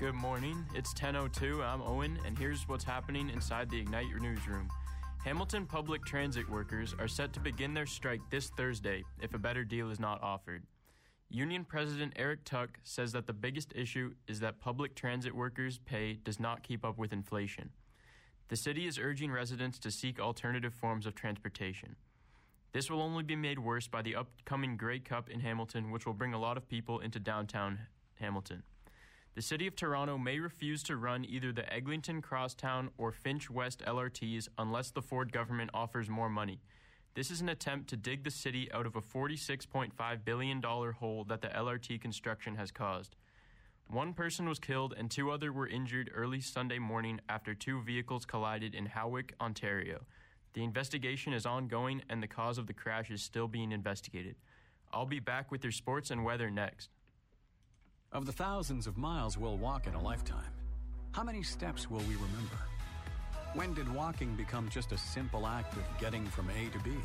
Good morning. It's 10:02. I'm Owen, and here's what's happening inside the Ignite Your Newsroom. Hamilton public transit workers are set to begin their strike this Thursday if a better deal is not offered. Union President Eric Tuck says that the biggest issue is that public transit workers' pay does not keep up with inflation. The city is urging residents to seek alternative forms of transportation. This will only be made worse by the upcoming Grey Cup in Hamilton, which will bring a lot of people into downtown Hamilton. The City of Toronto may refuse to run either the Eglinton Crosstown or Finch West LRTs unless the Ford government offers more money. This is an attempt to dig the city out of a $46.5 billion hole that the LRT construction has caused. One person was killed and two others were injured early Sunday morning after two vehicles collided in Howick, Ontario. The investigation is ongoing and the cause of the crash is still being investigated. I'll be back with your sports and weather next. Of the thousands of miles we'll walk in a lifetime, how many steps will we remember? When did walking become just a simple act of getting from A to B?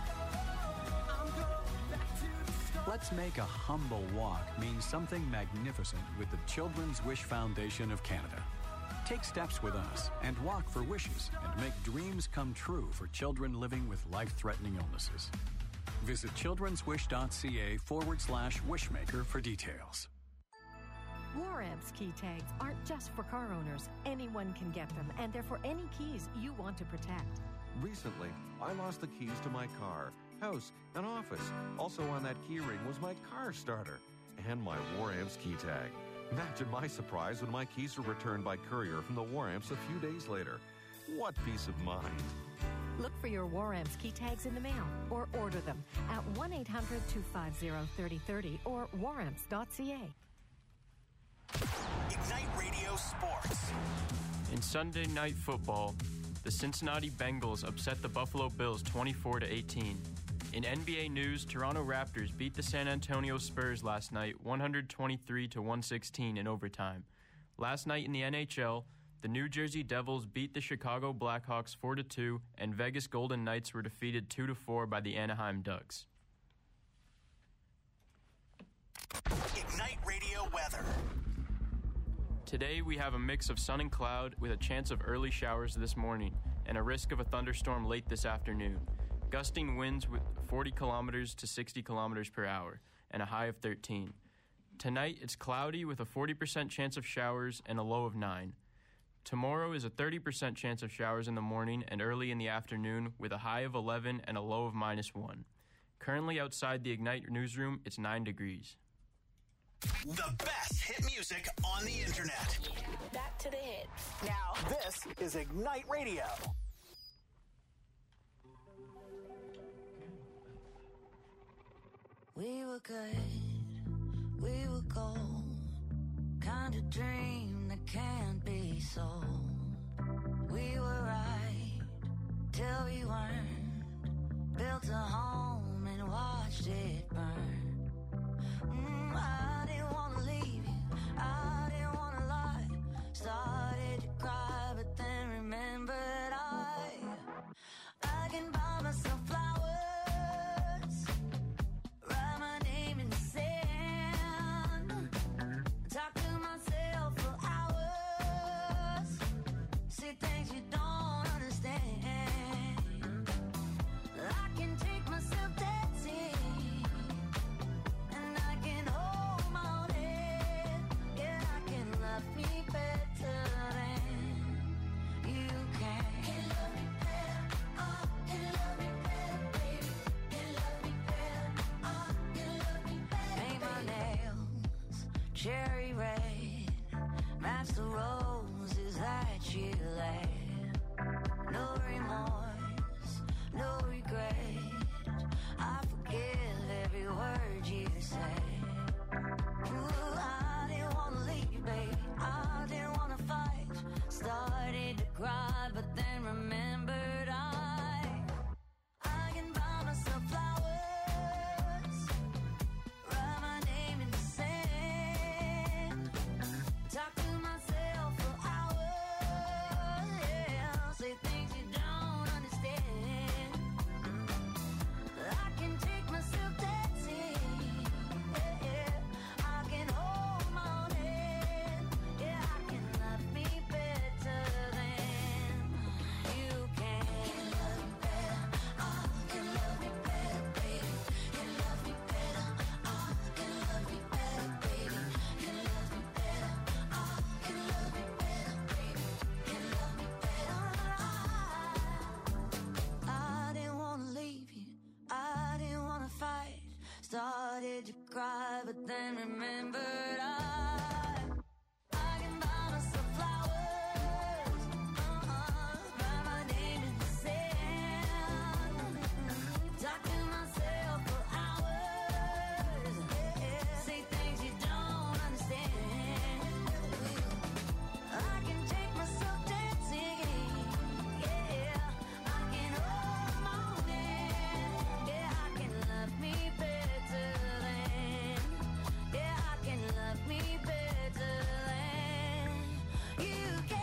Let's make a humble walk mean something magnificent with the Children's Wish Foundation of Canada. Take steps with us and walk for wishes and make dreams come true for children living with life-threatening illnesses. Visit childrenswish.ca/wishmaker for details. War Amps key tags aren't just for car owners. Anyone can get them, and they're for any keys you want to protect. Recently, I lost the keys to my car, house, and office. Also on that key ring was my car starter and my War Amps key tag. Imagine my surprise when my keys were returned by courier from the War Amps a few days later. What peace of mind. Look for your War Amps key tags in the mail or order them at 1-800-250-3030 or waramps.ca. Ignite Radio Sports. In Sunday Night Football, the Cincinnati Bengals upset the Buffalo Bills 24-18. In NBA news, Toronto Raptors beat the San Antonio Spurs last night 123-116 in overtime. Last night in the NHL, the New Jersey Devils beat the Chicago Blackhawks 4-2, and Vegas Golden Knights were defeated 2-4 by the Anaheim Ducks. Ignite Radio weather. Today we have a mix of sun and cloud with a chance of early showers this morning and a risk of a thunderstorm late this afternoon. Gusting winds with 40 kilometers to 60 kilometers per hour and a high of 13. Tonight it's cloudy with a 40% chance of showers and a low of 9. Tomorrow is a 30% chance of showers in the morning and early in the afternoon with a high of 11 and a low of -1. Currently outside the Ignite newsroom, it's 9 degrees. The best hit music on the internet. Back to the hits. Now, this is Ignite Radio. We were good, we were gold, kind of dream that can't be sold. We were right till we weren't, built a home and watched it burn. I didn't want to leave you, I didn't want to lie, started to cry but then remembered I can buy myself flowers, write my name in the sand, talk to myself for hours, see things you don't understand. I can take myself dancing, and I can hold my own head. Yeah, I can love me better than you can. Can love me better, oh, can love me better, baby. Can love me better, oh, can love me better. Paint my nails cherry red, match the roses that you laid. No remorse, no regret, I forgive every word you say. Ooh, I didn't want to leave you, baby, I didn't want to fight, started to cry but then remembered I can buy myself flowers, write my name in the sand, talk to myself for hours, yeah, say things you don't understand. did you cry, but then remembered I can buy myself flowers, write my name in the sand, talk to myself for hours, say things you don't understand. I can take myself dancing, yeah, I can hold my own hand, yeah, I can love me better than, yeah, I can love me better than you can.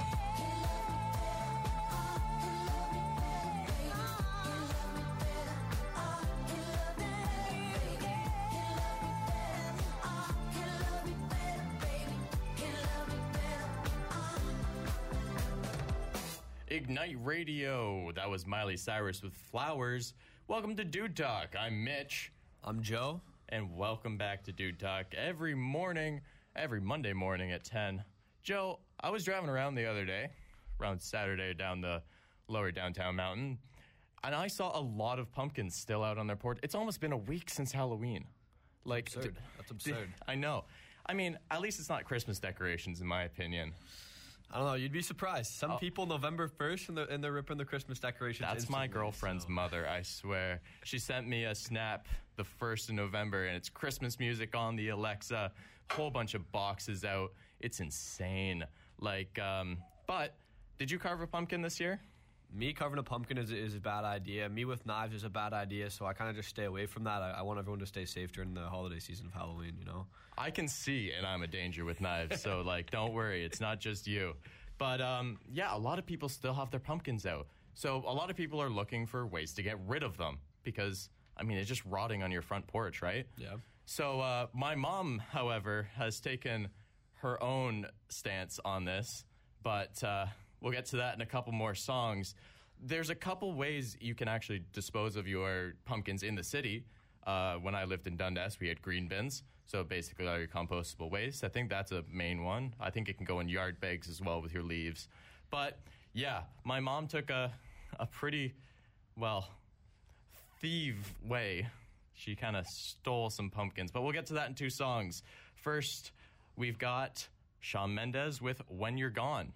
Ignite Radio. That was Miley Cyrus with Flowers. Welcome to Dude Talk. I'm Mitch. I'm Joe. And welcome back to Dude Talk every morning, every Monday morning at 10. Joe, I was driving around the other day, around Saturday down the lower downtown mountain, and I saw a lot of pumpkins still out on their porch. It's almost been a week since Halloween. Like, Absurd. That's absurd. I know. I mean, at least it's not Christmas decorations, in my opinion. I don't know. You'd be surprised. Some people November 1st and they're ripping the Christmas decorations. That's my instantly, girlfriend's mother, I swear. She sent me a snap the 1st of November, and it's Christmas music on the Alexa, whole bunch of boxes out. It's insane. Like, but did you carve a pumpkin this year? Me carving a pumpkin is a bad idea. Me with knives is a bad idea, so I kind of just stay away from that. I want everyone to stay safe during the holiday season of Halloween, you know? I can see, and I'm a danger with knives, so, like, don't worry. It's not just you. But, yeah, a lot of people still have their pumpkins out. So a lot of people are looking for ways to get rid of them because, I mean, it's just rotting on your front porch, right? Yeah. So my mom, however, has taken her own stance on this, but we'll get to that in a couple more songs. There's a couple ways you can actually dispose of your pumpkins in the city. When I lived in Dundas, we had green bins, so basically all your compostable waste. I think that's a main one. I think it can go in yard bags as well with your leaves. But, yeah, my mom took a pretty, well, thief way. She kind of stole some pumpkins, but we'll get to that in two songs. First, we've got Shawn Mendes with When You're Gone.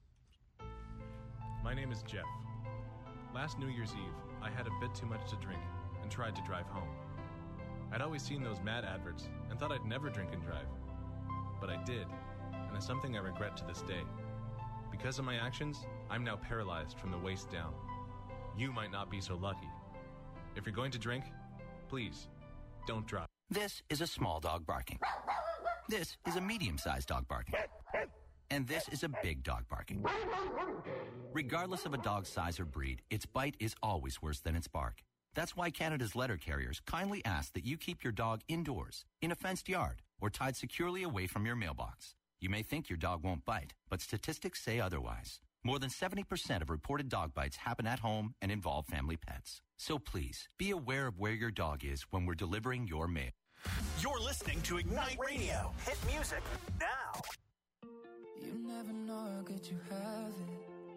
My name is Jeff. Last New Year's Eve, I had a bit too much to drink and tried to drive home. I'd always seen those mad adverts and thought I'd never drink and drive. But I did, and it's something I regret to this day. Because of my actions, I'm now paralyzed from the waist down. You might not be so lucky. If you're going to drink, please, don't drive. This is a small dog barking. This is a medium-sized dog barking. And this is a big dog barking. Regardless of a dog's size or breed, its bite is always worse than its bark. That's why Canada's letter carriers kindly ask that you keep your dog indoors, in a fenced yard, or tied securely away from your mailbox. You may think your dog won't bite, but statistics say otherwise. More than 70% of reported dog bites happen at home and involve family pets. So please, be aware of where your dog is when we're delivering your mail. You're listening to Ignite Radio. Hit music now. You never know how good you have it.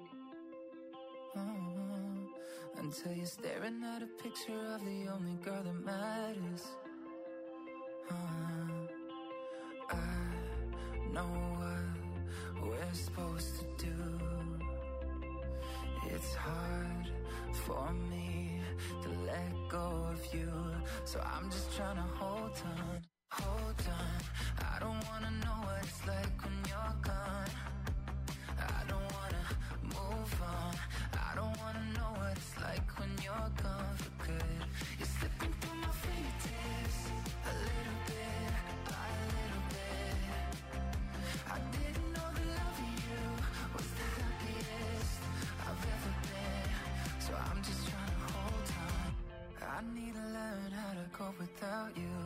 Until you're staring at a picture of the only girl that matters. I know what we're supposed to do. It's hard for me to let go of you, so I'm just trying to hold on. I don't wanna know what it's like when you're gone. I don't wanna move on. I don't wanna know what it's like when you're gone for good. You're slipping through my fingertips, a little bit by a little bit. I didn't know the love of you was the happiest I've ever been, so I'm just trying to hold on. I need to learn how to cope without you.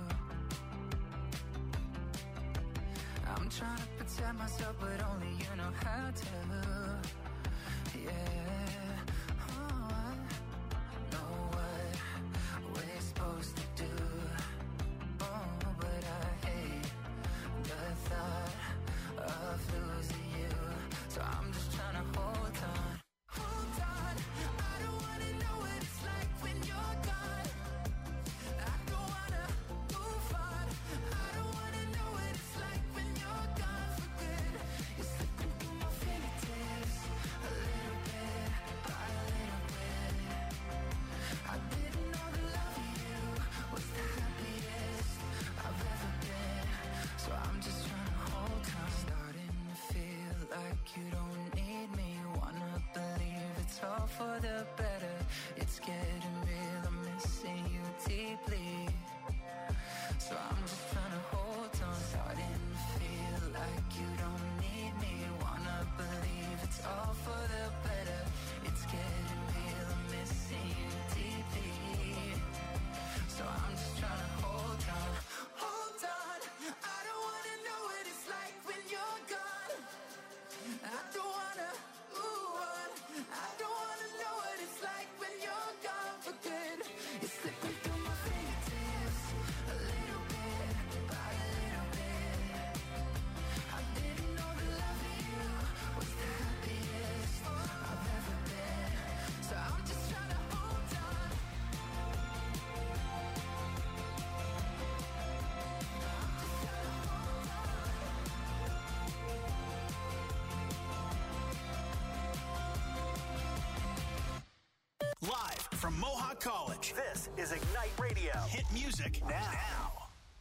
I'm trying to protect myself, but only you know how to. Yeah. Oh, I know what we're supposed to do. Oh, but I hate the thought of losing you. So I'm just trying to hold on. Hold on. I don't wanna know what it's like when you're gone. I don't wanna move on. from Mohawk College. This is Ignite Radio. Hit music now.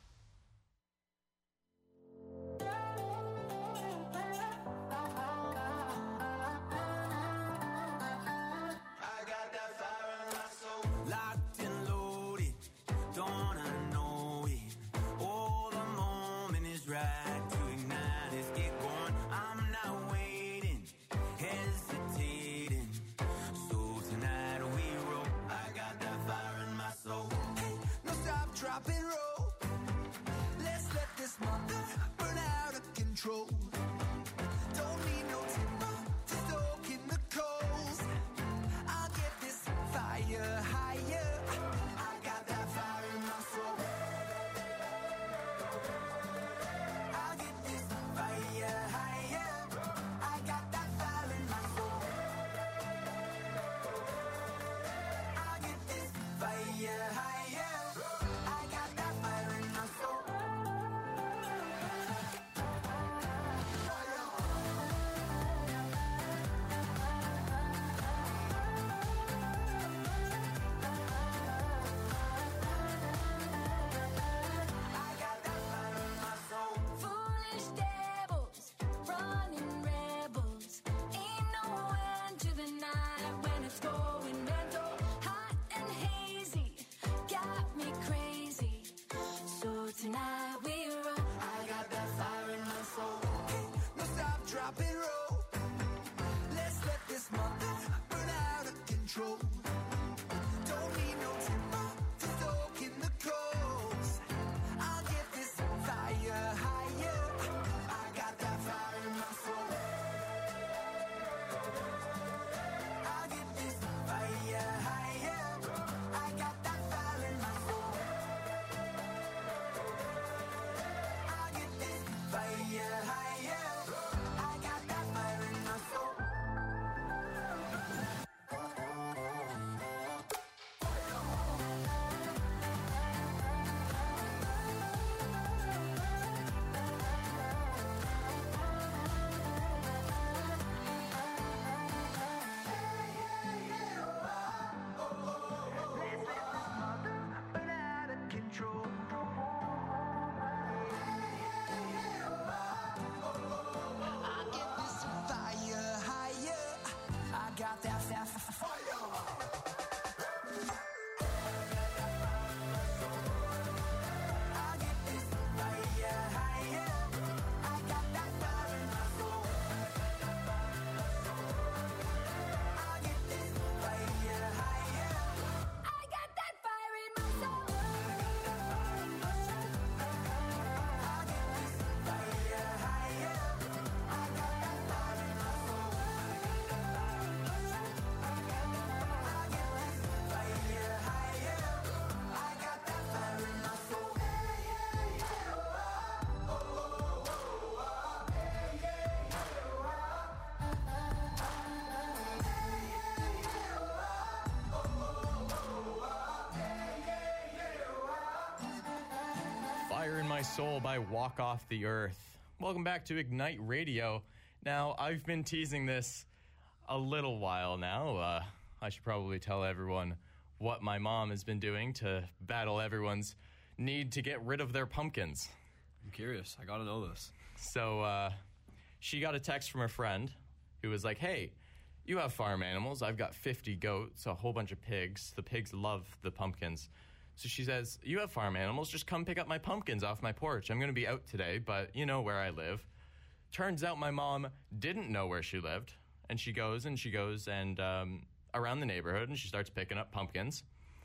Fire in My Soul by Walk Off the Earth. Welcome back to Ignite Radio. Now, I've been teasing this a little while now. I should probably tell everyone what my mom has been doing to battle everyone's need to get rid of their pumpkins. I'm curious. I gotta know this. So, she got a text from a friend who was like, hey, you have farm animals. I've got 50 goats, a whole bunch of pigs. The pigs love the pumpkins. So she says, you have farm animals, just come pick up my pumpkins off my porch. I'm going to be out today, but you know where I live. Turns out my mom didn't know where she lived, and she goes and around the neighborhood, and she starts picking up pumpkins.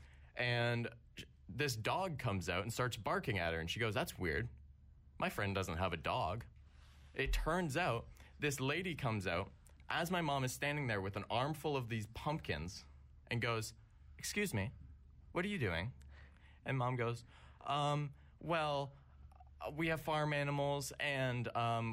And this dog comes out and starts barking at her, and she goes, that's weird. My friend doesn't have a dog. It turns out this lady comes out as my mom is standing there with an armful of these pumpkins and goes, excuse me, what are you doing? And mom goes, well, we have farm animals, and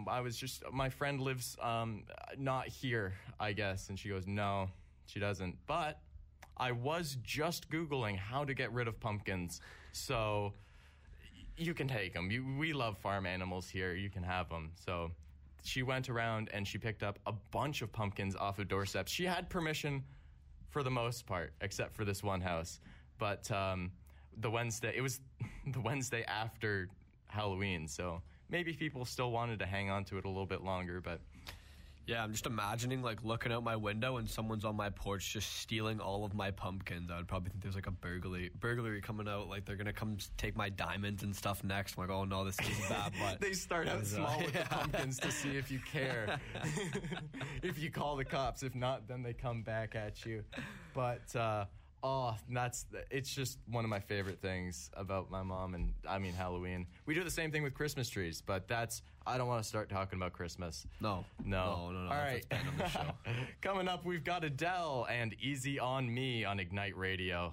my friend lives not here, I guess. And she goes, no, she doesn't. But I was just Googling how to get rid of pumpkins, so you can take them. We love farm animals here. You can have them. So she went around and she picked up a bunch of pumpkins off of doorsteps. She had permission for the most part, except for this one house. But it was the Wednesday after Halloween, so maybe people still wanted to hang on to it a little bit longer, but... Yeah, I'm just imagining, like, looking out my window and someone's on my porch just stealing all of my pumpkins. I would probably think there's, like, a burglary coming out. Like, they're going to come take my diamonds and stuff next. I'm like, oh, no, this is bad. But they start out small with the pumpkins to see if you care. If you call the cops. If not, then they come back at you. But, it's just one of my favorite things about my mom and, Halloween. We do the same thing with Christmas trees, but I don't want to start talking about Christmas. No. All right. On the show. Coming up, we've got Adele and Easy on Me on Ignite Radio.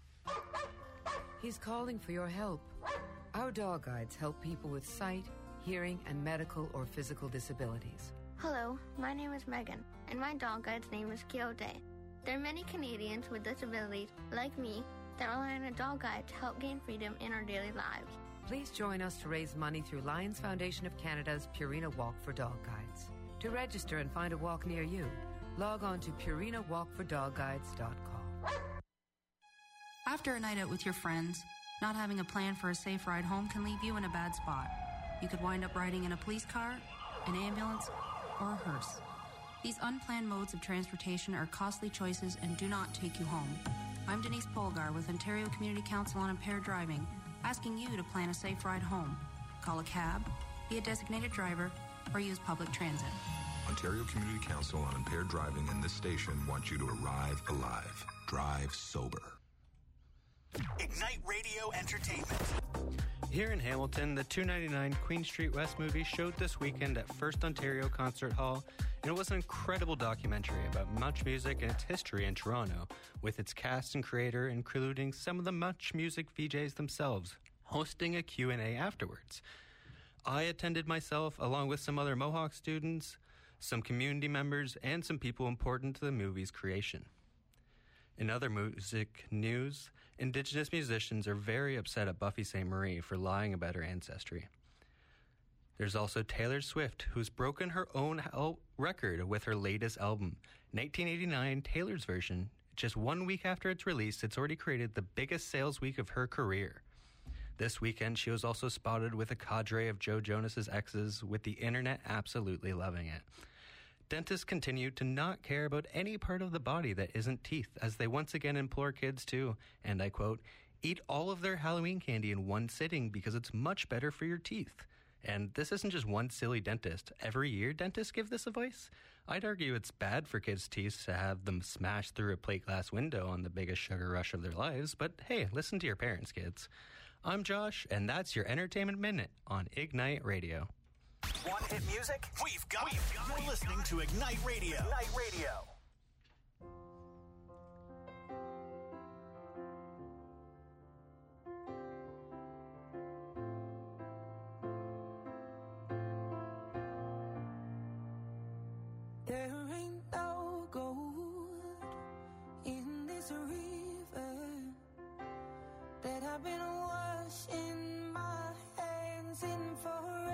He's calling for your help. Our dog guides help people with sight, hearing, and medical or physical disabilities. Hello, my name is Megan, and my dog guide's name is Quixote. There are many Canadians with disabilities, like me, that rely on a dog guide to help gain freedom in our daily lives. Please join us to raise money through Lions Foundation of Canada's Purina Walk for Dog Guides. To register and find a walk near you, log on to purinawalkfordogguides.com. After a night out with your friends, not having a plan for a safe ride home can leave you in a bad spot. You could wind up riding in a police car, an ambulance, or a hearse. These unplanned modes of transportation are costly choices and do not take you home. I'm Denise Polgar with Ontario Community Council on Impaired Driving, asking you to plan a safe ride home. Call a cab, be a designated driver, or use public transit. Ontario Community Council on Impaired Driving and this station want you to arrive alive. Drive sober. Ignite Radio Entertainment. Here in Hamilton, the $2.99 Queen Street West movie showed this weekend at First Ontario Concert Hall, and it was an incredible documentary about Much Music and its history in Toronto, with its cast and creator including some of the Much Music VJs themselves, hosting a Q&A afterwards. I attended myself, along with some other Mohawk students, some community members, and some people important to the movie's creation. In other music news, Indigenous musicians are very upset at Buffy St. Marie for lying about her ancestry. There's also Taylor Swift, who's broken her own record with her latest album. 1989, Taylor's version, just 1 week after its release, it's already created the biggest sales week of her career. This weekend, she was also spotted with a cadre of Joe Jonas's exes, with the internet absolutely loving it. Dentists continue to not care about any part of the body that isn't teeth, as they once again implore kids to, and I quote, eat all of their Halloween candy in one sitting because it's much better for your teeth. And this isn't just one silly dentist. Every year, dentists give this advice. I'd argue it's bad for kids' teeth to have them smash through a plate glass window on the biggest sugar rush of their lives, but hey, listen to your parents, kids. I'm Josh, and that's your Entertainment Minute on Ignite Radio. Want hit music? We've got it. You're listening to Ignite Radio. Ignite Radio. There ain't no gold in this river that I've been washing my hands in forever.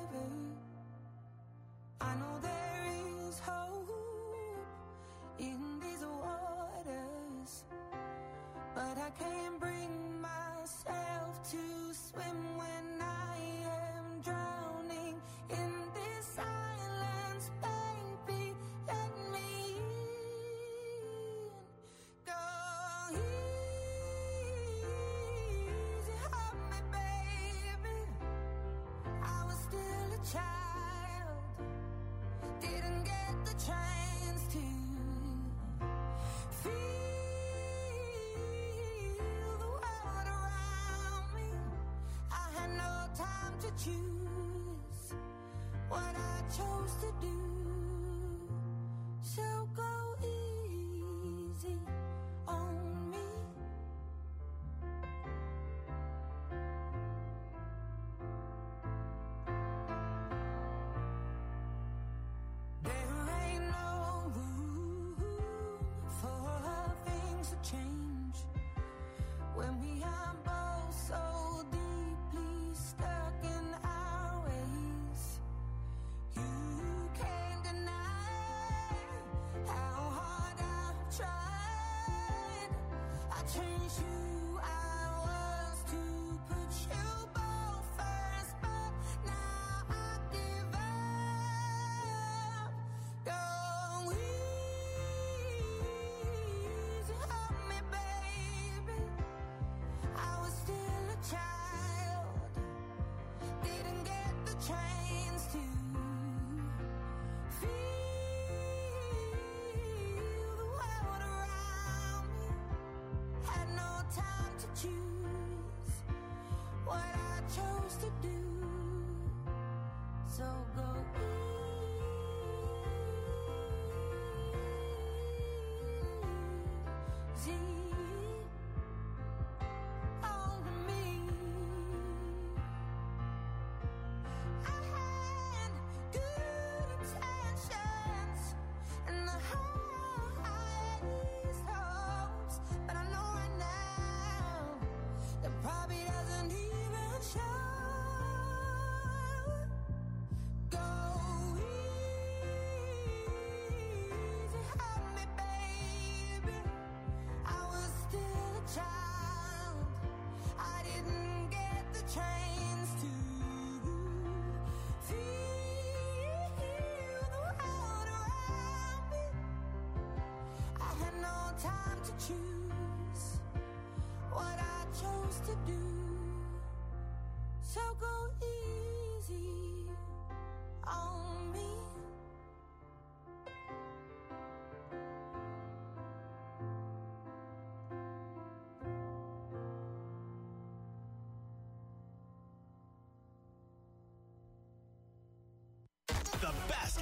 I know there is hope in these waters, but I can't bring myself to swim when I am drowning in this silence. Baby, let me in. Go easy on me, baby. I was still a child, didn't get the chance to feel the world around me. I had no time to choose what I chose to do. So go easy on me. There ain't no room for things to change when we are both so deeply stuck in our ways. You can't deny how hard I've tried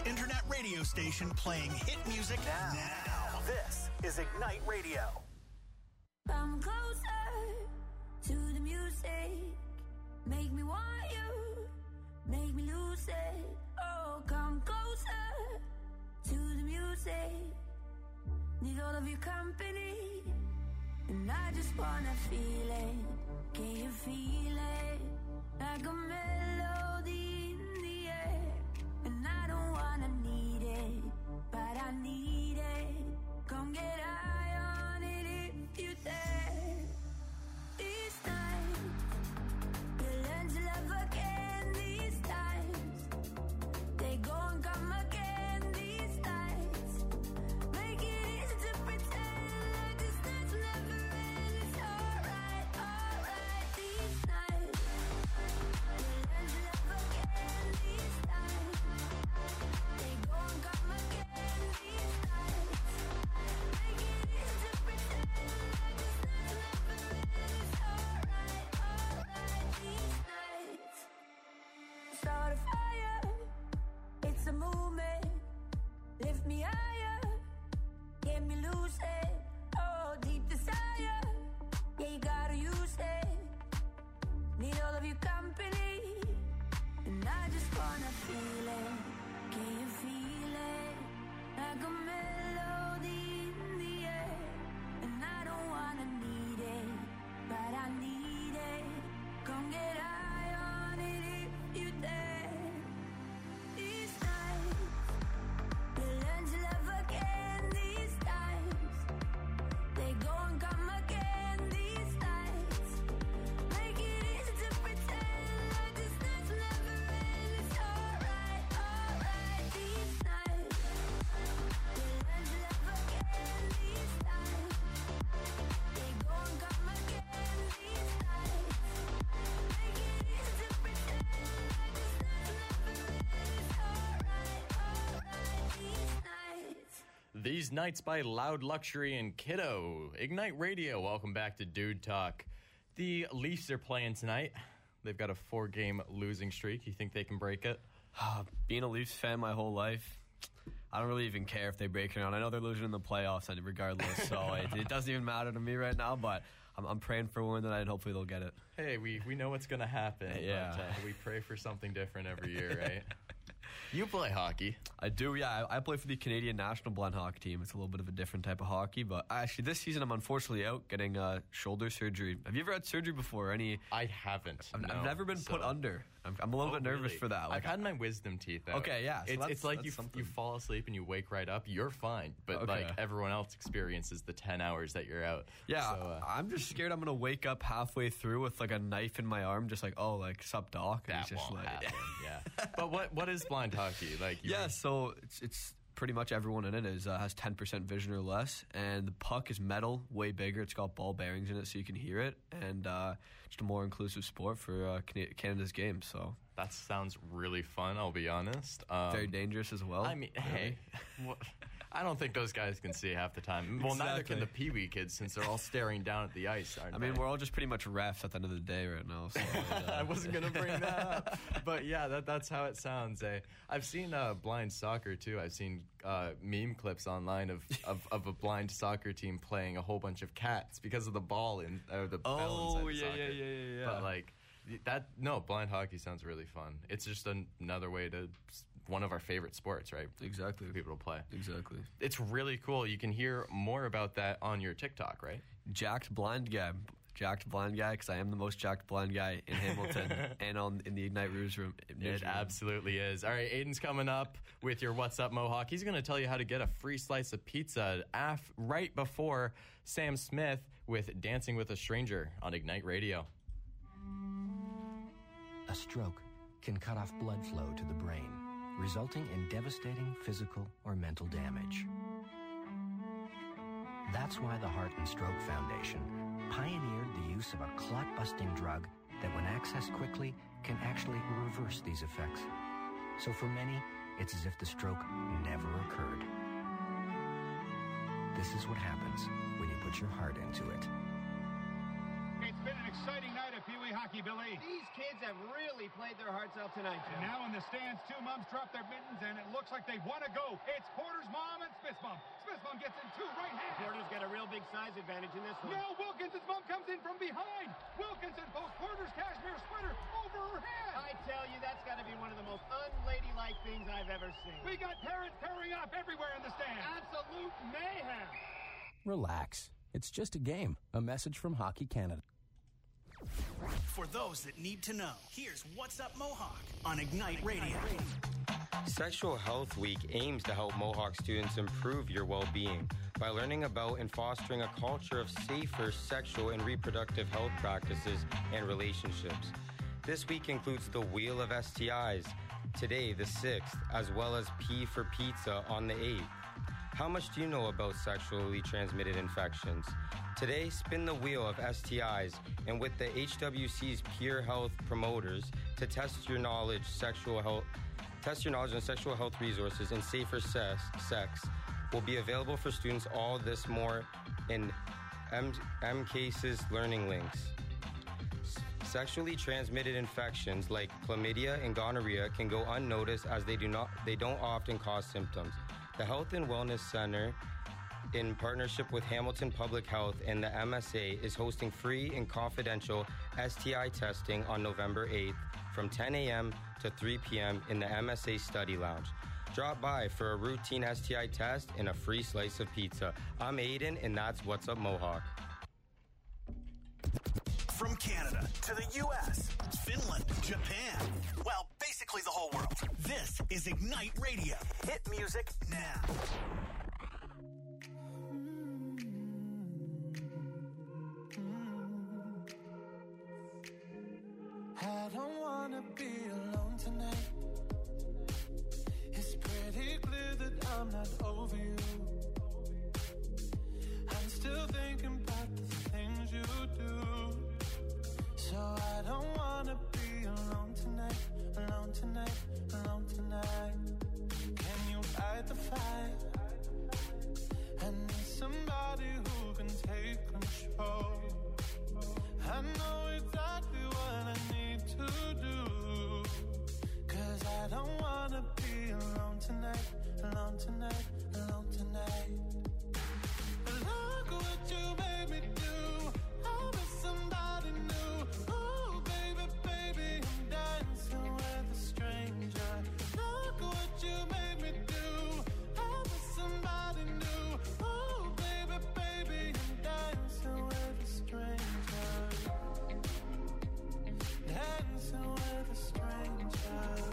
internet radio station playing hit music now. This is Ignite Radio. Come closer to the music. Make me want you. Make me lose it. Oh, come closer to the music. Need all of your company. And I just wanna feel it. Can you feel it? Like a melody in the air. And I don't wanna need it, but I need it. Come get high on it if you dare. These times, you learn to love again. These times, they go and come again. These nights, make it easy to pretend like this dance never ends. It's alright, alright. These nights, you learn to love again. These times, they go and come again. These nights, make it easy to pretend like this dance never ends. It's alright, alright. These nights, start a fire. It's a movement. Lift me higher. Get me lucid. Oh, deep desire. Yeah, you gotta use it. Need all of your company. And I just wanna feel it. Can you feel it? Like a melody in the air. And I don't wanna need it, but I need it. Come get high on it if you dare. These nights, you learn to love again. These times, they go and come again. These nights, make it easy to pretend like this dance never ends. It's alright, alright. These nights, you learn to love again. These times, they go and come again. These nights, make it easy to pretend like this dance never ends. It's alright, alright. These nights. These Nights by Loud Luxury and Kiddo. Ignite Radio, welcome back to Dude Talk. The Leafs are playing tonight. They've got a 4-game losing streak. You think they can break it? Being a Leafs fan my whole life, I don't really even care if they break it out. I know they're losing in the playoffs regardless, so it doesn't even matter to me right now, but I'm praying for one tonight, and hopefully they'll get it. Hey, we know what's going to happen. Yeah. But, we pray for something different every year, right? You play hockey. I do, yeah. I play for the Canadian national blind hockey team. It's a little bit of a different type of hockey, but actually this season I'm unfortunately out getting shoulder surgery. Have you ever had surgery before? I haven't. I've never been put under. I'm a little bit nervous for that. I've had my wisdom teeth out. Okay, yeah. So it's like you fall asleep and you wake right up. You're fine, but like everyone else experiences the 10 hours that you're out. Yeah, so, I'm just scared I'm gonna wake up halfway through with like a knife in my arm, just like, oh, like sup doc. And that it's just won't like, happen. Yeah. But what is blind hockey like? So it's pretty much everyone in it has 10% vision or less, and the puck is metal, way bigger. It's got ball bearings in it, so you can hear it, and just a more inclusive sport for Canada's game. So that sounds really fun. I'll be honest. Very dangerous as well. I mean, hey, I don't think those guys can see half the time. Well, neither can the Pee-wee kids, since they're all staring down at the ice, aren't I mean, we're all just pretty much refs at the end of the day right now. So I wasn't going to bring that up. But yeah, that's how it sounds. I've seen blind soccer, too. I've seen meme clips online of a blind soccer team playing a whole bunch of cats because of the ball and the bell inside the soccer. Yeah. But like blind hockey sounds really fun. It's just another way to one of our favorite sports, right? Exactly. For people to play. Exactly. It's really cool. You can hear more about that on your TikTok, right? Jacked blind guy, because I am the most jacked blind guy in Hamilton and in the Ignite newsroom. It absolutely is. All right, Aiden's coming up with your What's Up Mohawk. He's going to tell you how to get a free slice of pizza right before Sam Smith with Dancing with a Stranger on Ignite Radio. A stroke can cut off blood flow to the brain, resulting in devastating physical or mental damage. That's why the Heart and Stroke Foundation pioneered the use of a clot-busting drug that, when accessed quickly, can actually reverse these effects. So for many, it's as if the stroke never occurred. This is what happens when you put your heart into it. It's been an exciting night of of Pee Wee hockey, Billy. These kids have really played their hearts out tonight, Jim. And now in the stands, two moms drop their mittens, and it looks like they want to go. It's Porter's mom and Smith's mom. Smith's mom gets in two right hands. Porter's got a real big size advantage in this one. Now Wilkinson's mom comes in from behind. Wilkinson pulls Porter's cashmere sweater over her head. I tell you, that's got to be one of the most unladylike things I've ever seen. We got parents pairing up everywhere in the stands. Absolute mayhem. Relax. It's just a game. A message from Hockey Canada. For those that need to know, here's What's Up Mohawk on Ignite Radio. Sexual Health Week aims to help Mohawk students improve your well-being by learning about and fostering a culture of safer sexual and reproductive health practices and relationships. This week includes the Wheel of STIs, today the 6th, as well as P for Pizza on the 8th. How much do you know about sexually transmitted infections? Today, spin the wheel of STIs and with the HWC's peer health promoters to test your knowledge on sexual health resources and safer sex will be available for students all this more in MCASE's learning links. Sexually transmitted infections like chlamydia and gonorrhea can go unnoticed as they don't often cause symptoms. The Health and Wellness Center, in partnership with Hamilton Public Health and the MSA, is hosting free and confidential STI testing on November 8th from 10 a.m. to 3 p.m. in the MSA Study Lounge. Drop by for a routine STI test and a free slice of pizza. I'm Aiden, and that's What's Up Mohawk. From Canada to the U.S., Finland, Japan, well, basically the whole world. This is Ignite Radio. Hit music now. I don't wanna be alone tonight. It's pretty clear that I'm not over you. I'm still thinking about the things you do. So I don't wanna be alone tonight, alone tonight, alone tonight. Can you fight the fight? I need somebody who can take control. I know exactly what I need to do. 'Cause I don't wanna be alone tonight, alone tonight, alone tonight. Look what you made me do. I was somebody new. Oh, baby, baby, I'm dancing with a stranger. Look what you made me do. I was somebody new. Oh, baby, baby, I'm dancing with a stranger. Dancing with a stranger.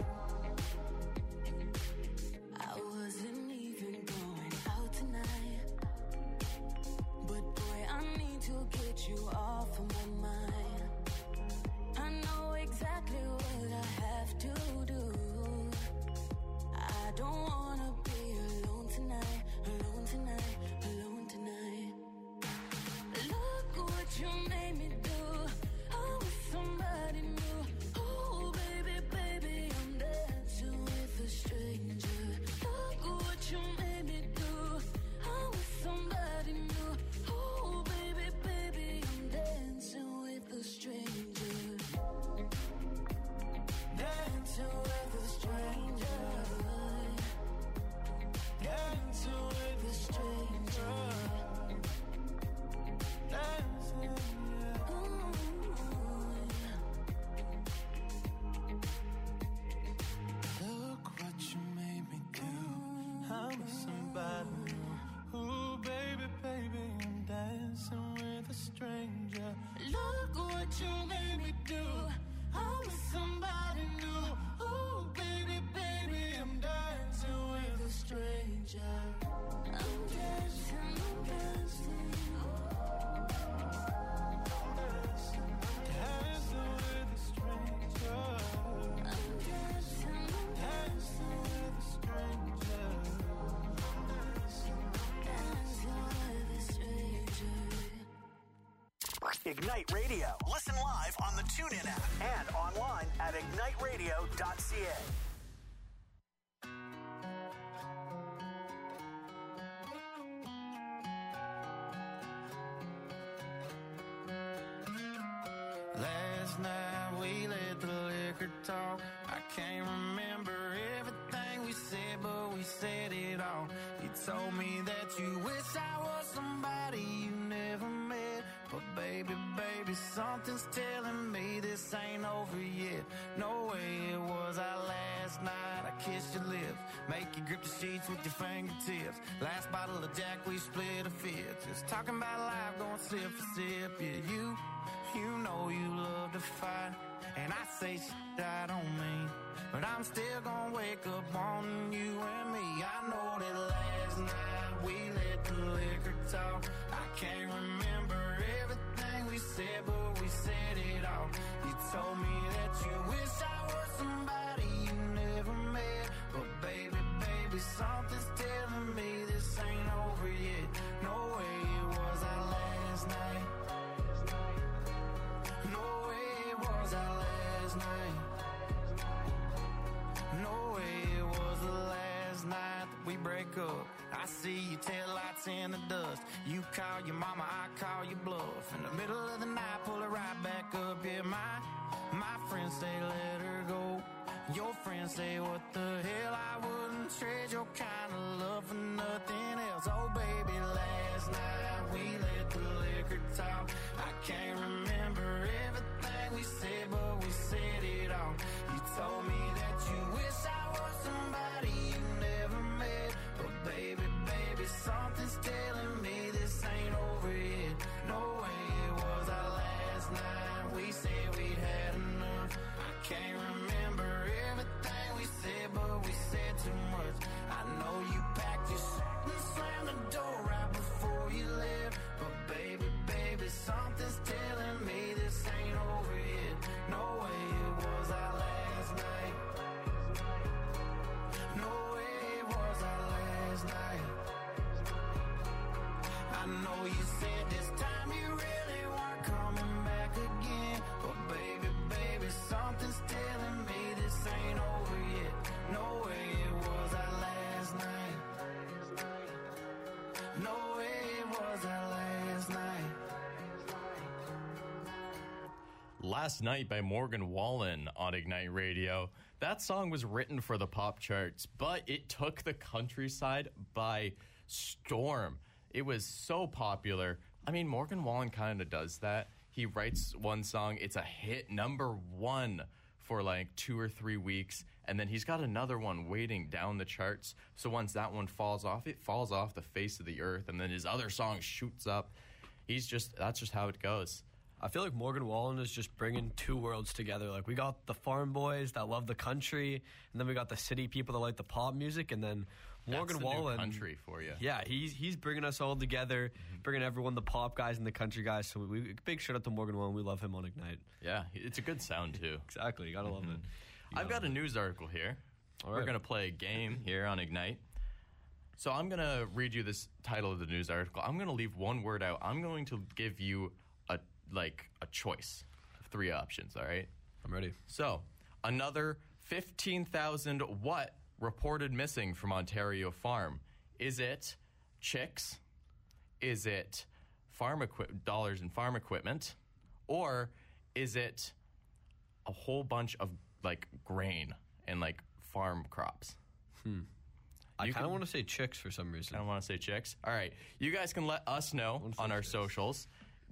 I wasn't even going out tonight, but boy, I need to get you off of my mind. I know exactly what I have to do. I don't wanna be alone tonight, alone tonight, alone tonight. Look what you made me do. I was somebody new. Oh, baby, baby, I'm dancing with a stranger. Look what you made me do. I was somebody new. Oh, baby, baby, I'm dancing with a stranger. Dancing with a stranger. Dancing with a stranger. Dancing, Look what you made me do. I'm with somebody new. Ooh, baby, baby, I'm dancing with a stranger. Look what you made me do. I was somebody new. Ooh, baby, baby, I'm dancing with a stranger. I'm dancing, I'm dancing. Dancing with a stranger. I'm dancing, I'm dancing with a stranger. dancing with a stranger. Ignite Radio. Listen live on the TuneIn app and online at igniteradio.ca. Last we let the liquor talk. I can't remember everything we said, but we said it all. You told me that you wish I was somebody you never met. But baby, something's telling me this ain't over yet. No way it was our last night. I kissed your lips, make you grip the sheets with your fingertips. Last bottle of Jack, we split a fifth. Just talking about life, going sip for sip. Yeah, you know you love to fight, and I say shit I don't mean, but I'm still gonna wake up wanting you and me. I know that last night we let the liquor talk. I can't remember everything we said, but we said it all. You told me that you wish I was somebody you never met. But baby, something's telling me this ain't over yet. No way it was our last night. No way it was our last night. No way it was the last night that we break up. I see your taillights in the dust. You call your mama, I call your bluff. In the middle of the night, pull it right back up. Yeah, my friends say let her go. Your friends say what the hell, I wouldn't trade your kind of love for nothing else. Oh baby, last night we let the liquor talk. I can't remember everything we said, but we said it all. You told me that you wish I was somebody you never met. But baby, something's telling me this ain't over yet. No way it was our last night. We said we'd had enough. I can't remember everything we said, but we said too much. I know you packed your shit and slammed the door right before you left. But baby, something's telling me this ain't over yet. No way it was our last night. No way it was our last night. I know you said this time you really weren't coming back again. But baby, something's telling me this ain't over yet. No way it was our last night. No way it was our last night. Last Night by Morgan Wallen on Ignite Radio. That song was written for the pop charts, but it took the countryside by storm. It was so popular. I mean, Morgan Wallen kind of does that. He writes one song, it's a hit, #1 for like 2 or 3 weeks, and then he's got another one waiting down the charts. So once that one falls off, it falls off the face of the earth, and then his other song shoots up. That's just how it goes. I feel like Morgan Wallen is just bringing two worlds together. Like, we got the farm boys that love the country, and then we got the city people that like the pop music, and then Morgan Wallen, new country for you. Yeah, he's bringing us all together, bringing everyone, the pop guys and the country guys. So big shout out to Morgan Wallen. We love him on Ignite. Yeah, it's a good sound too. Exactly, you gotta love it. I've got a news article here. All right. We're gonna play a game here on Ignite. So I'm gonna read you this title of the news article. I'm gonna leave one word out. I'm going to give you a choice of 3 options. All right, I'm ready. So another 15,000 what reported missing from Ontario farm? Is it chicks? Is it dollars in farm equipment? Or is it a whole bunch of like grain and like farm crops? I kind of want to say chicks for some reason. I don't want to say chicks. All right, you guys can let us know on our socials.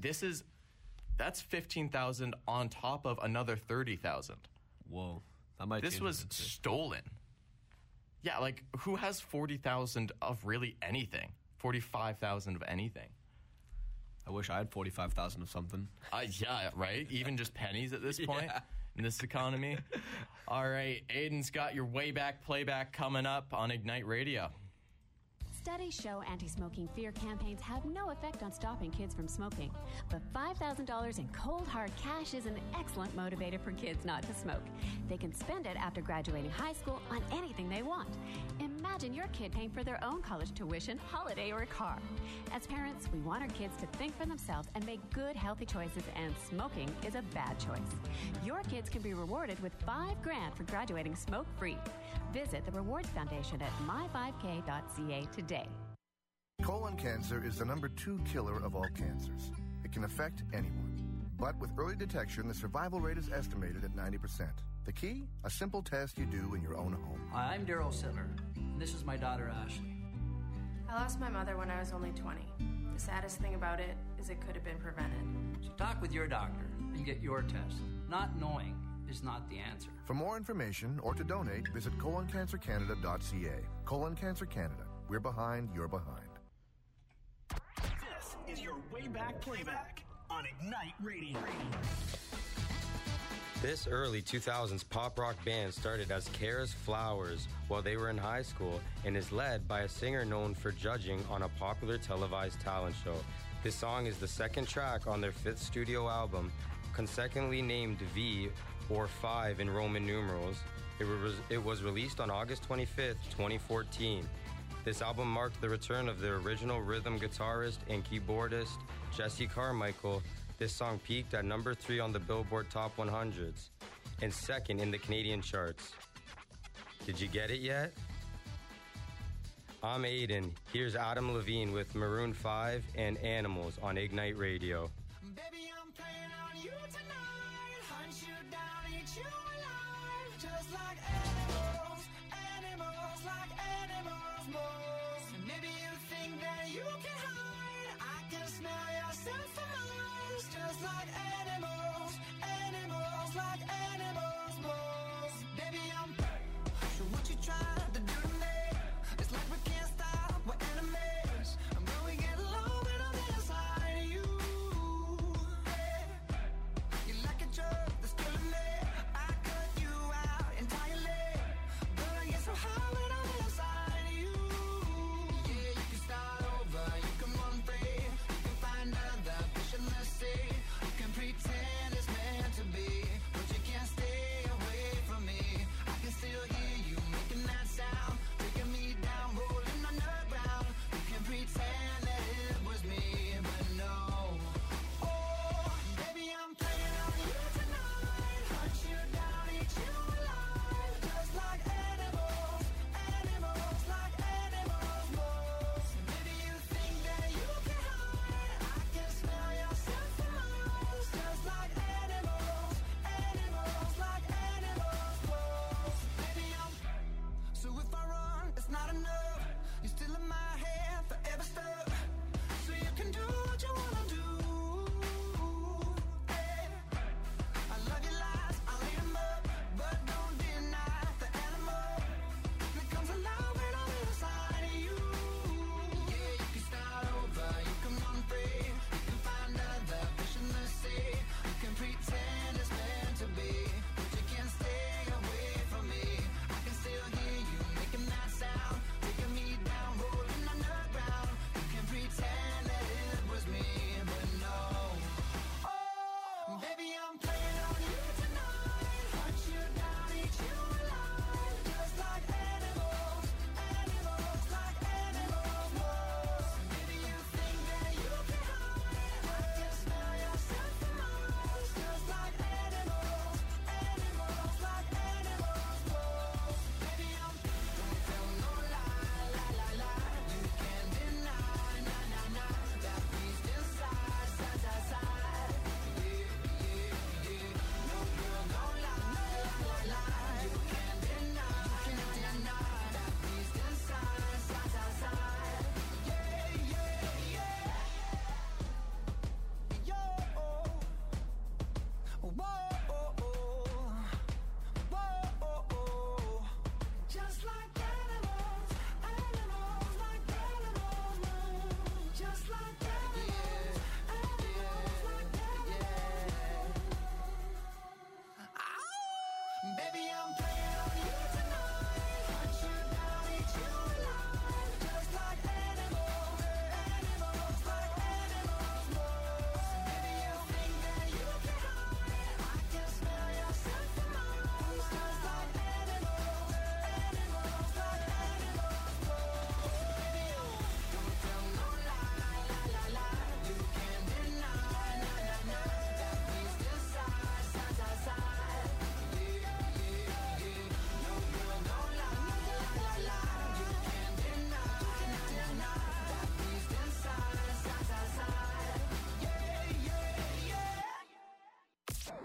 That's 15,000 on top of another 30,000. Whoa, This was stolen. Yeah, like, who has 40,000 of really anything? 45,000 of anything? I wish I had 45,000 of something. Yeah, right? Even just pennies at this point in this economy. All right, Aiden's got your way back playback coming up on Ignite Radio. Studies show anti-smoking fear campaigns have no effect on stopping kids from smoking. But $5,000 in cold, hard cash is an excellent motivator for kids not to smoke. They can spend it after graduating high school on anything they want. Imagine your kid paying for their own college tuition, holiday, or a car. As parents, we want our kids to think for themselves and make good, healthy choices, and smoking is a bad choice. Your kids can be rewarded with $5,000 for graduating smoke-free. Visit the Rewards Foundation at my5k.ca today. Colon cancer is the #2 killer of all cancers. It can affect anyone. But with early detection, the survival rate is estimated at 90%. The key? A simple test you do in your own home. Hi, I'm Daryl Sittler, and this is my daughter, Ashley. I lost my mother when I was only 20. The saddest thing about it is it could have been prevented. So talk with your doctor and get your test. Not knowing is not the answer. For more information or to donate, visit coloncancercanada.ca. Colon Cancer Canada. We're behind, you're behind. This is your way back playback on Ignite Radio. This early 2000s pop rock band started as Kara's Flowers while they were in high school and is led by a singer known for judging on a popular televised talent show. This song is the second track on their 5th studio album, consecutively named V or 5 in Roman numerals. It was released on August 25th, 2014. This album marked the return of their original rhythm guitarist and keyboardist, Jesse Carmichael. This song peaked at number 3 on the Billboard Top 100s and second in the Canadian charts. Did you get it yet? I'm Aiden. Here's Adam Levine with Maroon 5 and Animals on Ignite Radio. Baby, I'm playing on you tonight. Hunt you down, eat you alive. Just like animals, animals, like animals, moles. And maybe you think that you can hide. I can smell yourself from miles. Just like animals, animals, like animals, moles. Baby, I'm so what you trying to do to me? It's like we can't stop, we're enemies. And when we get low, we're on the inside of you. You like a drug that's killing me. I cut you out entirely. But I get so high when I'm inside of you. Yeah, you can start over, you can run free. You can find other fish in the sea. You can pretend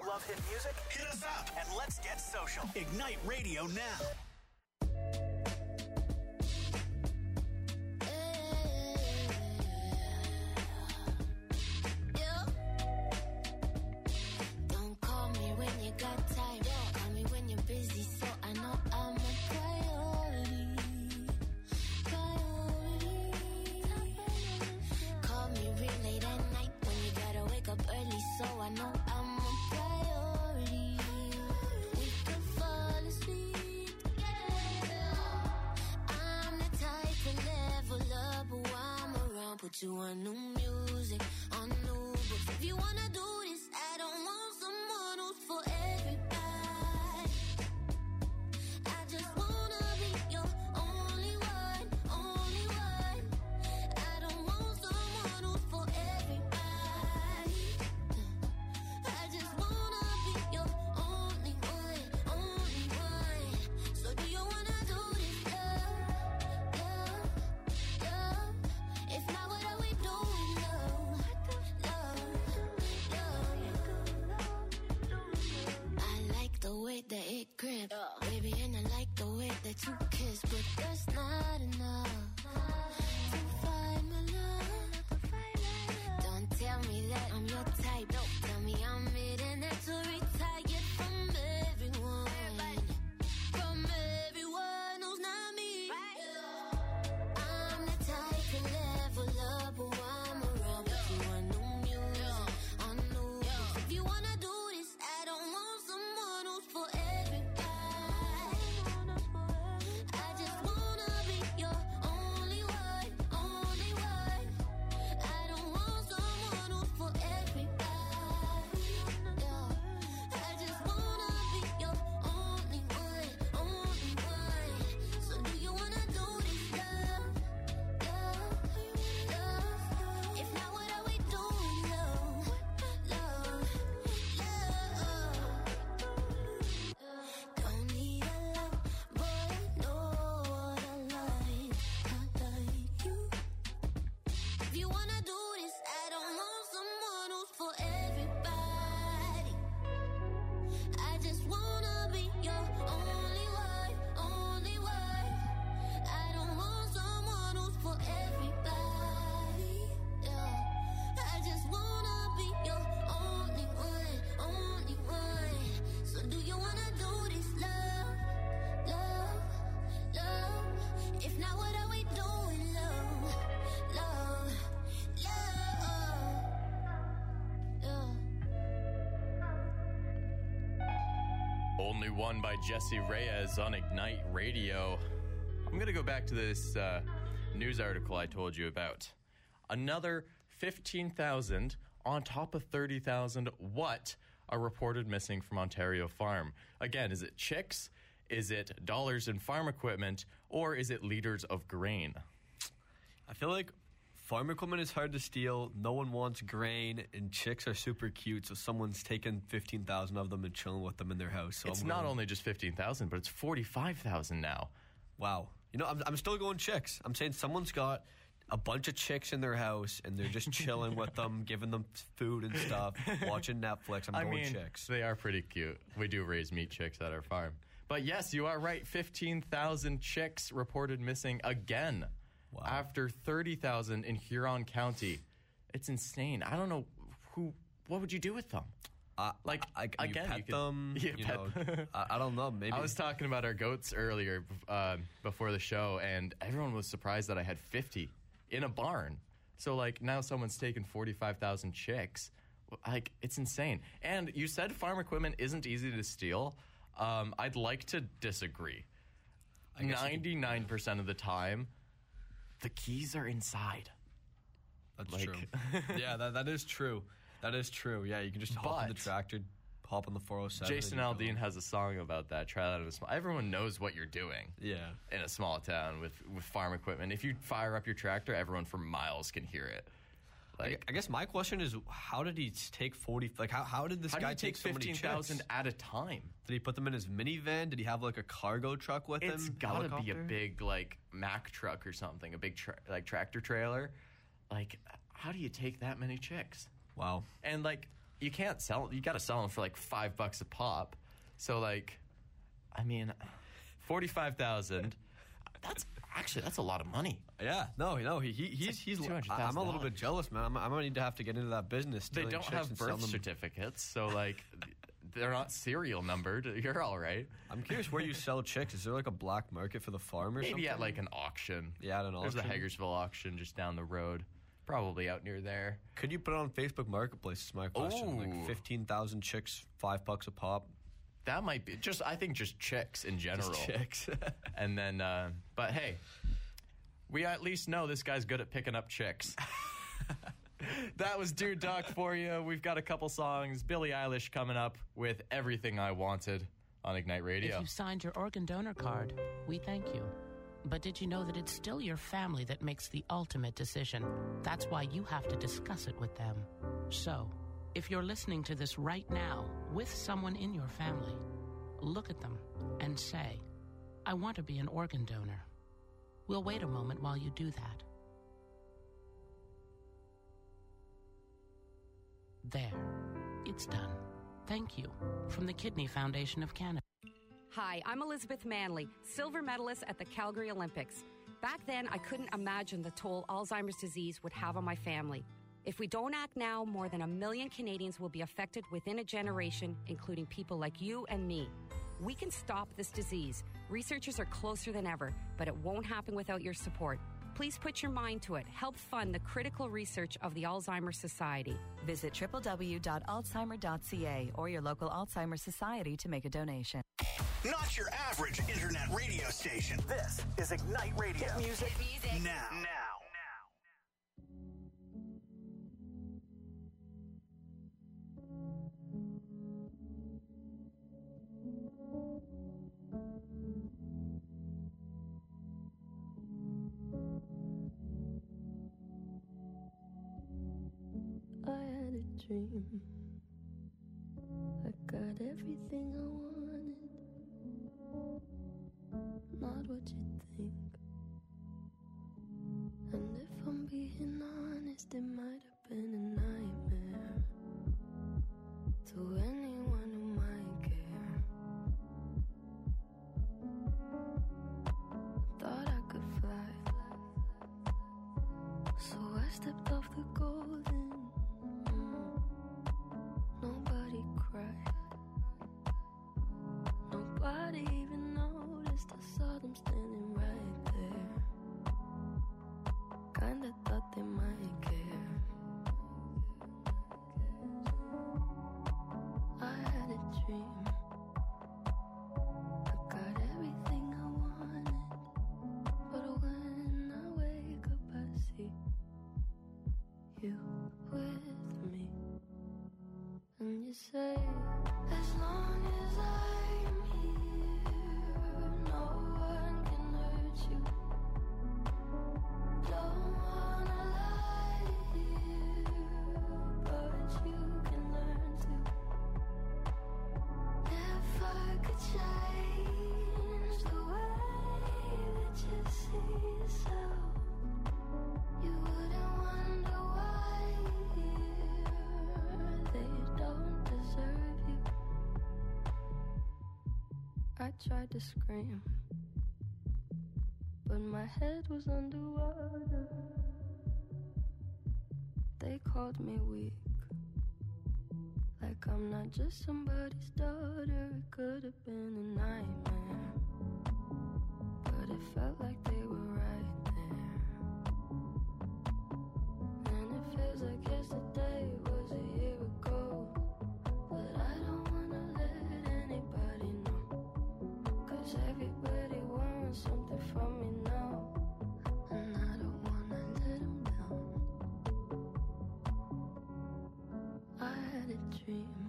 love hit music? Hit us up and let's get social. Ignite Radio now. Don't call me when you got time. Call me when you're busy, so I know I'm a priority. Call me real late at night when you gotta wake up early, so I know I'm a priority. We could fall asleep together. I'm the type to level up, but while I'm around, put you on new music, on new books. If you wanna do this, I don't want someone who's for everybody. I just wanna be your only one, only one. I don't want someone who's for everybody. I just wanna be your only one, only one. So do you wanna do this, love, love, love? If not, what are we doing, love, love, love? I like the way that it grip, baby, and I like the way that you kiss, but that's not enough to find my love. Don't tell me that I'm your type. Tell me I'm it and that's to retire from everyone. From everyone who's not me. I'm the type to level up, but while I'm around, put you on new music, on new books. If you wanna do this, I don't want someone who's for everybody. I just wanna be your only one, only one. I don't want someone who's for everybody. I just wanna be your only one, only one. So do you wanna do this, love, love, love? If not, what are we doing, love, love, love? Don't need a lot, but I know what I like you. If you wanna do this, I don't want someone who's for everybody. I just wanna be your only one, only one. I don't want someone who's for everybody. Yeah. I just wanna be your only one, only one. So do you wanna do this, love, love, love? If not, what are we doing, love, love, love? Yeah. Only One by Jesse Reyes on Ignite Radio. I'm going to go back to this news article I told you about. Another 15,000 on top of 30,000 what are reported missing from Ontario Farm. Again, is it chicks? Is it dollars in farm equipment? Or is it liters of grain? I feel like farm equipment is hard to steal. No one wants grain, and chicks are super cute. So someone's taken 15,000 of them and chilling with them in their house. So It's not only just 15,000, but it's 45,000 now. Wow. You know, I'm still going chicks. I'm saying someone's got a bunch of chicks in their house, and they're just chilling with them, giving them food and stuff, watching Netflix. I'm going chicks. They are pretty cute. We do raise meat chicks at our farm. But yes, you are right. 15,000 chicks reported missing again. Wow. After 30,000 in Huron County. It's insane. I don't know what would you do with them? Like, again, you pet you could- them. Yeah, you pet know, them. I don't know. Maybe I was talking about our goats earlier before the show, and everyone was surprised that I had 50 in a barn. So, like, now someone's taken 45,000 chicks. Like, it's insane. And you said farm equipment isn't easy to steal. I'd like to disagree. 99% of the time, the keys are inside. That's true. Yeah, that is true. That is true. Yeah, you can just hop in the tractor, hop on the 407. Jason Aldean has a song about that. Try that in a small. Everyone knows what you're doing. Yeah. In a small town with farm equipment. If you fire up your tractor, everyone for miles can hear it. Like, I guess my question is, how did he take 40? Like, how did this guy take so many 15,000 at a time? Did he put them in his minivan? Did he have like a cargo truck with him? It's got to be a big like Mack truck or something, a big tractor trailer. Like, how do you take that many chicks? Wow. And like, you can't sell. You got to sell them for like $5 a pop. So like, I mean, 45,000. That's a lot of money. Yeah, no, he's. I'm a little bit jealous, man. I'm gonna need to have to get into that business. They don't have birth certificates, so like, they're not serial numbered. You're all right. I'm curious where you sell chicks. Is there like a black market for the farm or something? Maybe at like an auction. Yeah, at an auction. There's the Hagersville auction just down the road. Probably out near there. Could you put it on Facebook Marketplace? Is my question. Like 15,000 chicks, $5 a pop. That might be I think just chicks in general. Just chicks. And then, but hey, we at least know this guy's good at picking up chicks. That was Dude Doc for you. We've got a couple songs. Billie Eilish coming up with Everything I Wanted on Ignite Radio. If you signed your organ donor card, we thank you. But did you know that it's still your family that makes the ultimate decision? That's why you have to discuss it with them. So, if you're listening to this right now with someone in your family, look at them and say, I want to be an organ donor. We'll wait a moment while you do that. There. It's done. Thank you. From the Kidney Foundation of Canada. Hi, I'm Elizabeth Manley, silver medalist at the Calgary Olympics. Back then, I couldn't imagine the toll Alzheimer's disease would have on my family. If we don't act now, more than 1 million Canadians will be affected within a generation, including people like you and me. We can stop this disease. Researchers are closer than ever, but it won't happen without your support. Please put your mind to it. Help fund the critical research of the Alzheimer's Society. Visit www.alzheimer.ca or your local Alzheimer's Society to make a donation. Not your average internet radio station. This is Ignite Radio. Hit music now. I had a dream. I got everything I wanted. Not what you think. And if I'm being honest, it might have been a nightmare to anyone who might care. Thought I could fly, so I stepped off the golden. Nobody cried. Nobody even noticed. I saw them standing right there. Kinda thought they might care. I had a dream. I got everything I wanted. But when I wake up, I see you with me. And you say, as long as I'm here, no one can hurt you. Don't wanna lie here, but you can learn to. If I could change the way that you see yourself, you wouldn't wonder why they don't deserve you. I tried to scream, but my head was underwater. They called me weak, like I'm not just somebody's daughter. It could have been a nightmare, but it felt like they were right there. And it feels like yesterday was a year ago. But I don't wanna let anybody know, 'cause everybody wants something from me now, and I don't wanna let them down. I had a dream.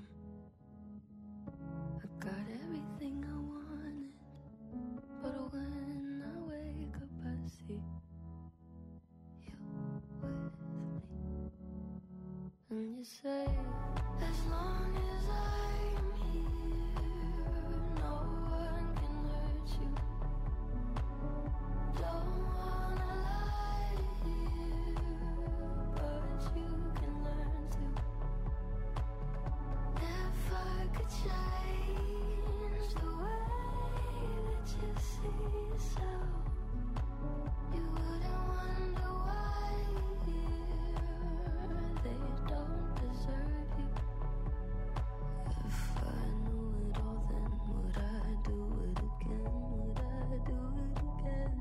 I got everything I wanted. But when I wake up, I see you with me. And you say, as long as I'm here, no one can hurt you. Don't wanna lie here, but you can learn to. yourself. You wouldn't wonder why they don't deserve you. If I knew it all, then would I do it again? Would I do it again?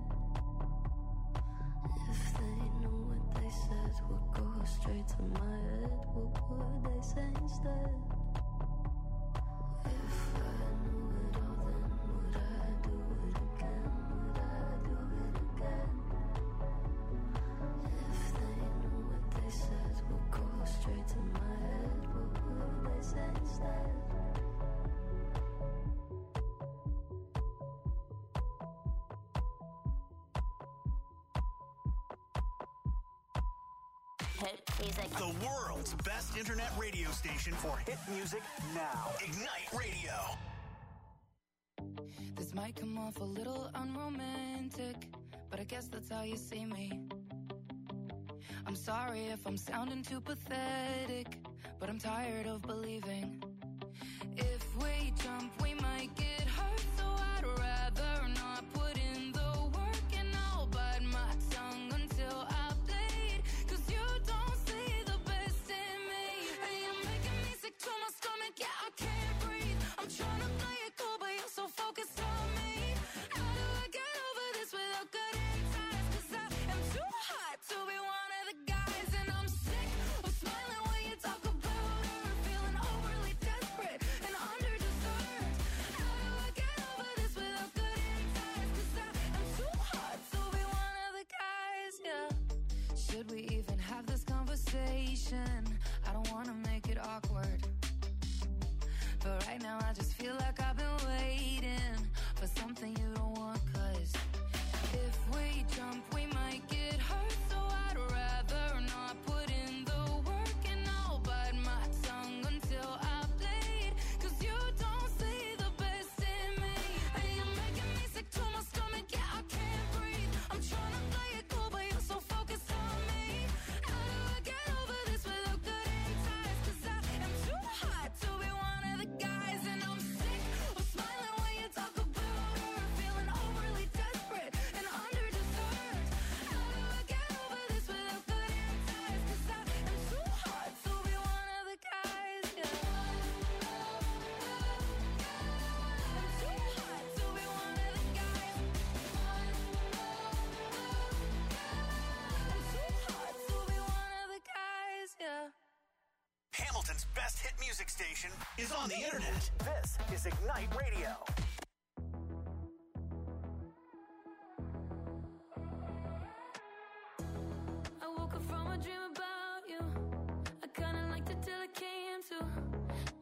If they knew what they said would go straight to my head, what would they say instead? If I knew it all, then would I do it again? Would I do it again? If they knew what they said would go straight to my head, what would they say instead? Hit music. The world's best internet radio station for hit music now. Ignite Radio. This might come off a little unromantic, but I guess that's how you see me. I'm sorry if I'm sounding too pathetic, but I'm tired of believing. If we jump, we might get hurt, so I'd rather not put in the work, and I'll bite my tongue until I bleed, 'cause you don't see the best in me. And you're making me sick to my stomach, yeah, I can't breathe. I'm trying to play it cool, but you're so focused on me. How do I get over this without cutting ties? 'Cause I am too hot to be one of the guys, and I'm sick of smiling when you talk about her, feeling overly desperate and underdeserved. How do I get over this without cutting ties? 'Cause I am too hot to be one of the guys, yeah. Should we even have this conversation? I don't wanna make it awkward, but right now I just feel like I've been waiting for something you don't want. 'Cause if we jump, we might get hurt, so I'd rather not put in the work, and I'll bite my tongue until I bleed, 'cause you don't see the best in me. And you're making me sick to my stomach, yeah, I can't breathe. I'm trying to play it cool, but you're so focused on me. How do I get over this without cutting ties? 'Cause I am too hot to be one of the guys, and I'm sick of smiling when you talk about her, feeling overly desperate and underdeserved. How do I get over this without cutting ties? 'Cause I am too hot to be one of the guys, yeah. I'm too hot to be one of the guys. I'm too hot to be one of the guys, yeah. Hamilton's best hit music station is on the internet. This is Ignite Radio. I woke up from a dream about you. I kinda liked it till it came to.